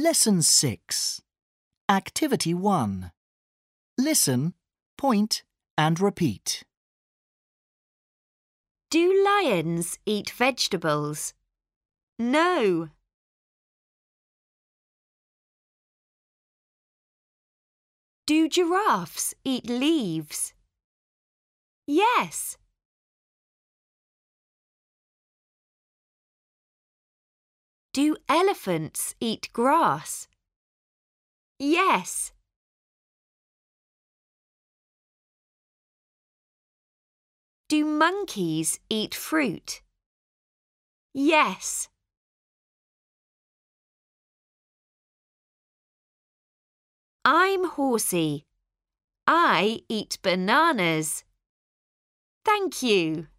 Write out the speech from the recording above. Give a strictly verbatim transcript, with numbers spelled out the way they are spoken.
Lesson six. Activity one. Listen, point and repeat. Do lions eat vegetables? No. Do giraffes eat leaves? Yes. Do elephants eat grass? Yes. Do monkeys eat fruit? Yes. I'm Horsey. I eat bananas. Thank you.